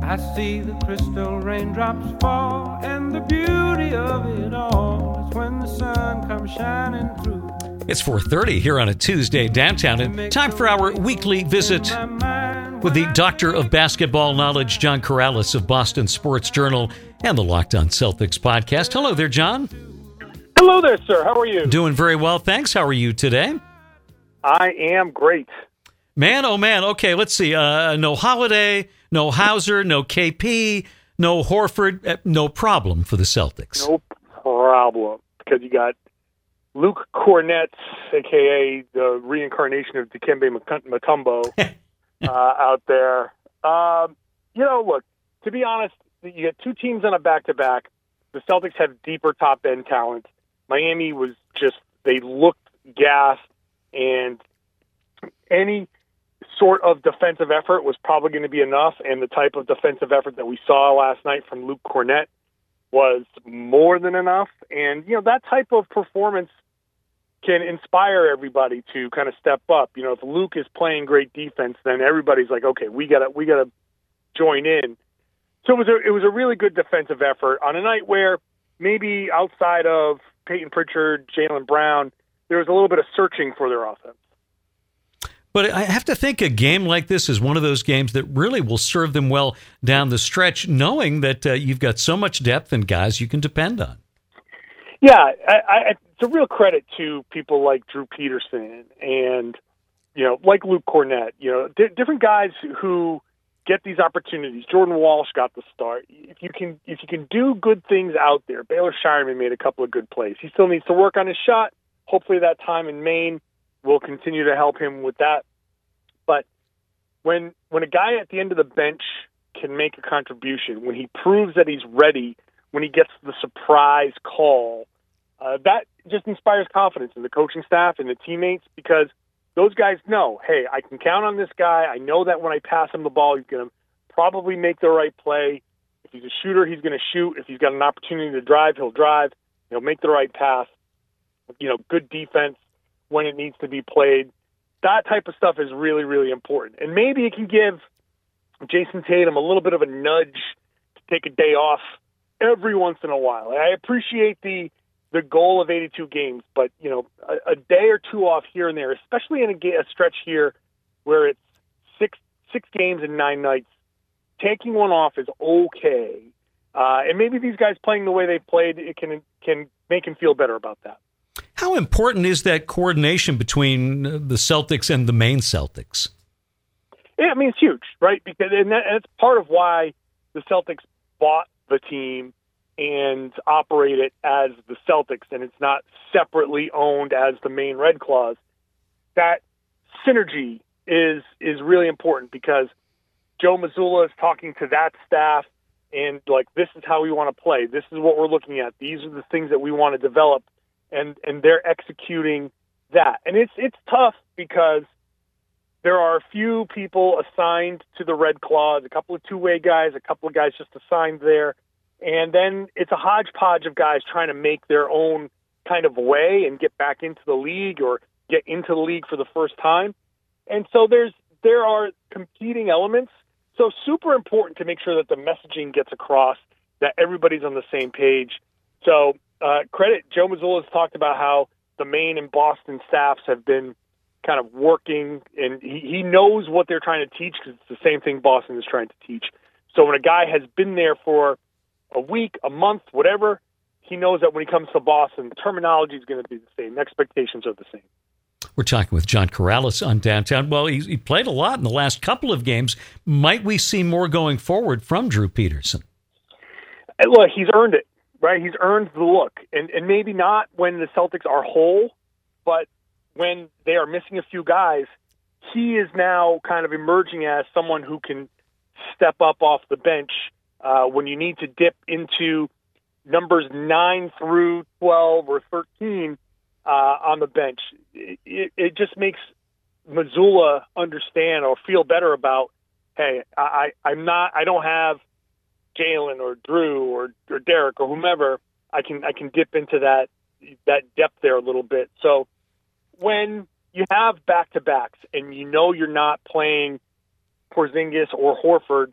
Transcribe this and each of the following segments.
I see the crystal raindrops fall, and the beauty of it all is when the sun comes shining through. It's 4:30 here on a Tuesday downtown, and time for our weekly visit with the Doctor of Basketball Knowledge, John Corrales of Boston Sports Journal and the Locked On Celtics podcast. Hello there, John. Hello there, sir. How are you? Doing very well, thanks. How are you today? I am great. Man, oh man. Okay, let's see. No Holiday, no Hauser, no KP, no Horford. No problem for the Celtics. No problem, because you got Luke Kornet, a.k.a. the reincarnation of Dikembe Mutombo, out there. Look, to be honest, you get two teams on a back-to-back. The Celtics have deeper top-end talent. Miami was just, they looked gassed, and any sort of defensive effort was probably going to be enough, and the type of defensive effort that we saw last night from Luke Kornet was more than enough. And, that type of performance can inspire everybody to kind of step up. If Luke is playing great defense, then everybody's like, okay, we gotta join in. So it was a really good defensive effort on a night where maybe outside of Peyton Pritchard, Jaylen Brown, there was a little bit of searching for their offense. But I have to think a game like this is one of those games that really will serve them well down the stretch, knowing that you've got so much depth and guys you can depend on. Yeah, it's a real credit to people like Drew Peterson and, like Luke Kornet, different guys who get these opportunities. Jordan Walsh got the start. If you can do good things out there, Baylor Shireman made a couple of good plays. He still needs to work on his shot. Hopefully that time in Maine will continue to help him with that. But when a guy at the end of the bench can make a contribution, when he proves that he's ready, when he gets the surprise call, that just inspires confidence in the coaching staff and the teammates, because those guys know, hey, I can count on this guy. I know that when I pass him the ball, he's going to probably make the right play. If he's a shooter, he's going to shoot. If he's got an opportunity to drive, he'll drive. He'll make the right pass. Good defense when it needs to be played. That type of stuff is really, really important. And maybe it can give Jason Tatum a little bit of a nudge to take a day off every once in a while. I appreciate the goal of 82 games, but a day or two off here and there, especially in a stretch here where it's six games in 9 nights, taking one off is okay. And maybe these guys playing the way they played, it can make him feel better about that. How important is that coordination between the Celtics and the Maine Celtics? Yeah, it's huge, right? And that's part of why the Celtics bought the team and operate it as the Celtics, and it's not separately owned as the Maine Red Claws. That synergy is really important, because Joe Mazzulla is talking to that staff and this is how we want to play. This is what we're looking at. These are the things that we want to develop, and they're executing that. And it's tough because there are a few people assigned to the Red Claws, a couple of two-way guys, a couple of guys just assigned there. And then it's a hodgepodge of guys trying to make their own kind of way and get back into the league or get into the league for the first time. And so there are competing elements. So super important to make sure that the messaging gets across, that everybody's on the same page. So credit, Joe Mazzulla has talked about how the Maine and Boston staffs have been kind of working, and he knows what they're trying to teach, because it's the same thing Boston is trying to teach. So when a guy has been there for a week, a month, whatever, he knows that when he comes to Boston, the terminology is going to be the same. Expectations are the same. We're talking with John Corrales on Downtown. Well, he played a lot in the last couple of games. Might we see more going forward from Drew Peterson? Look, he's earned it, right? He's earned the look. And maybe not when the Celtics are whole, but when they are missing a few guys, he is now kind of emerging as someone who can step up off the bench when you need to dip into numbers 9 through 12 or 13 on the bench. It just makes Mazzulla understand or feel better about, hey, I don't have Jaylen or Drew or Derek or whomever. I can dip into that depth there a little bit. So when you have back-to-backs and you're not playing Porzingis or Horford,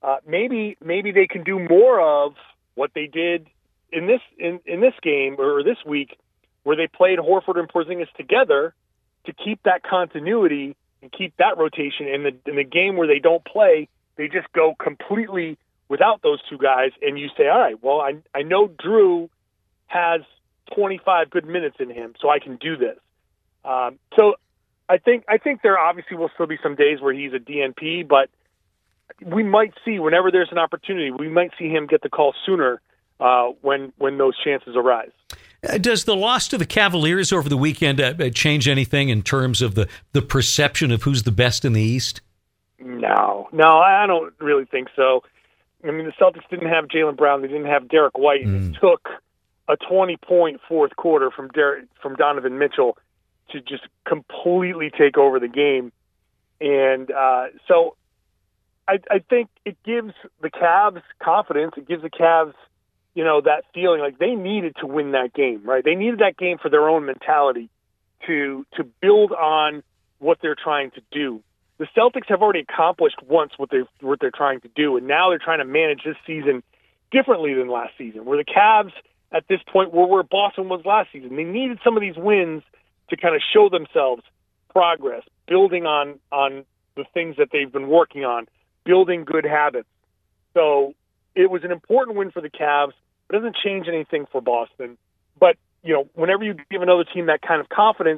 maybe they can do more of what they did in this game or this week, where they played Horford and Porzingis together to keep that continuity and keep that rotation. In the game where they don't play, they just go completely without those two guys, and you say, all right, well, I know Drew has 25 good minutes in him, so I can do this. So I think there obviously will still be some days where he's a DNP, but we might see, whenever there's an opportunity, we might see him get the call sooner when those chances arise. Does the loss to the Cavaliers over the weekend change anything in terms of the perception of who's the best in the East? No, I don't really think so. I mean, the Celtics didn't have Jaylen Brown. They didn't have Derek White. It took a 20-point fourth quarter from Donovan Mitchell to just completely take over the game. And so I think it gives the Cavs confidence. It gives the Cavs, that feeling like they needed to win that game, right? They needed that game for their own mentality to build on what they're trying to do. The Celtics have already accomplished once what they're trying to do, and now they're trying to manage this season differently than last season, where the Cavs at this point were where Boston was last season. They needed some of these wins to kind of show themselves progress, building on the things that they've been working on, building good habits. So it was an important win for the Cavs. It doesn't change anything for Boston. But, whenever you give another team that kind of confidence,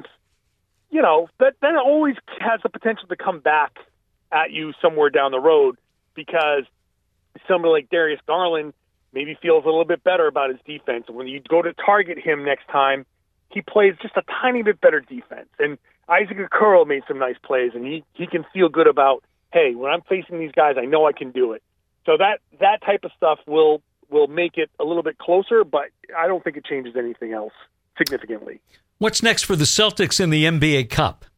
that always has the potential to come back at you somewhere down the road, because somebody like Darius Garland maybe feels a little bit better about his defense. And when you go to target him next time, he plays just a tiny bit better defense. And Isaac Okoro made some nice plays, and he can feel good about, hey, when I'm facing these guys, I know I can do it. So that type of stuff will make it a little bit closer, but I don't think it changes anything else significantly. What's next for the Celtics in the NBA Cup?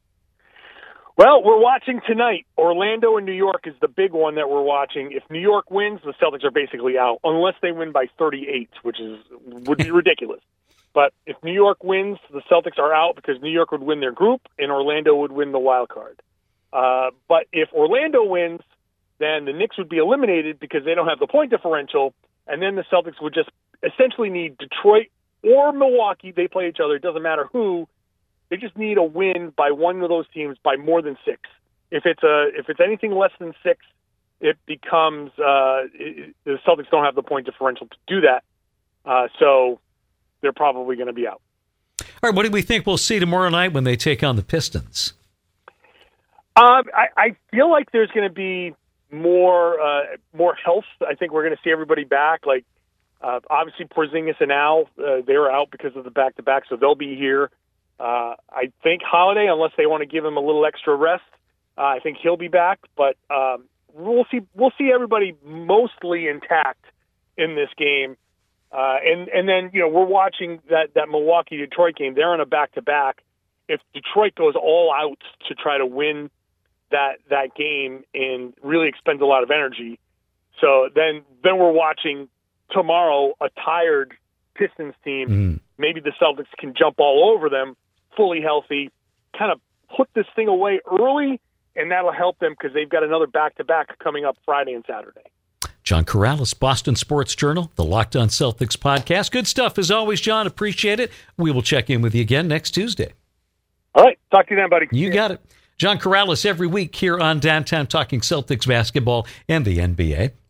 Well, we're watching tonight. Orlando and New York is the big one that we're watching. If New York wins, the Celtics are basically out, unless they win by 38, which would be ridiculous. But if New York wins, the Celtics are out because New York would win their group and Orlando would win the wild card. But if Orlando wins, then the Knicks would be eliminated because they don't have the point differential, and then the Celtics would just essentially need Detroit or Milwaukee. They play each other. It doesn't matter who. They just need a win by one of those teams by more than 6. If it's anything less than 6, it becomes the Celtics don't have the point differential to do that. So they're probably going to be out. All right, what do we think we'll see tomorrow night when they take on the Pistons? I feel like there's going to be more health. I think we're going to see everybody back. Like obviously Porzingis and Al, they were out because of the back-to-back, so they'll be here. I think Holiday, unless they want to give him a little extra rest, I think he'll be back. But we'll see everybody mostly intact in this game. And then we're watching that Milwaukee-Detroit game. They're on a back-to-back. If Detroit goes all out to try to win that game and really expends a lot of energy, so then we're watching tomorrow a tired Pistons team. Maybe the Celtics can jump all over them, fully healthy, kind of put this thing away early, and that'll help them because they've got another back-to-back coming up Friday and Saturday. John Corrales, Boston Sports Journal, the Locked On Celtics podcast. Good stuff as always, John. Appreciate it. We will check in with you again next Tuesday. All right. Talk to you then, buddy. You got it. John Corrales every week here on Downtown, talking Celtics basketball and the NBA.